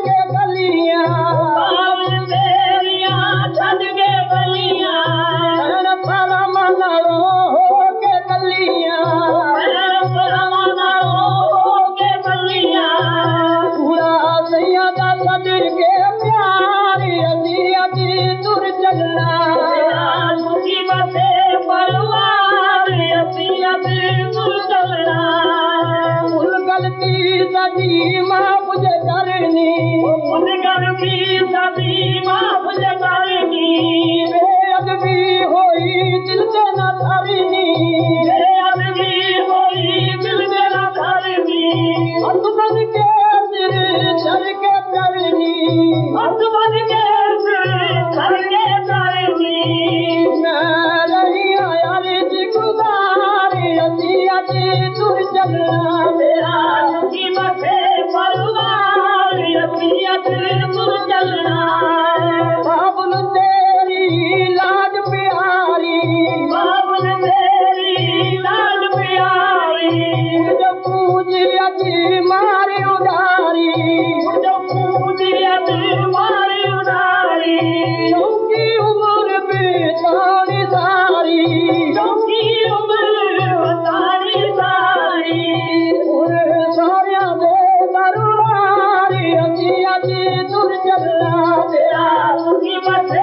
के गलियां बाबुल तेरियां छड़ के गलियां परम नालो हो के गलियां परम नालो हो के गलियां पूरा सैयदा छड़ के प्यारी अजी अजी दूर चलना मुसीबत परवार अजी अजी दूर चलना उन गलती सदी माफ जे करनी उन गलती सदी माफ जे करनी बेअदबी होई दिल से न धरनी बेअदबी होई दिल से न धरनी हथ बन के सिर धर के करनी हथ बन के सिर धर के करनी मैं रही आया रे गुजार अजी अजी दूर चलना तेरा मुसीबत परवार अजी अजी दूर चलना बाबुल तेरी लाज प्यारी बाबुल तेरी लाज प्यारी जो पूजी अजी मारी उदारी जो पूजी अजी मारी उदारी क्योंकि उम्र बेतारी सारी क्योंकि उम्र बतारी सारी सारिया दे दरबारी अजी अजी दूर चलना तेरा मुसीबत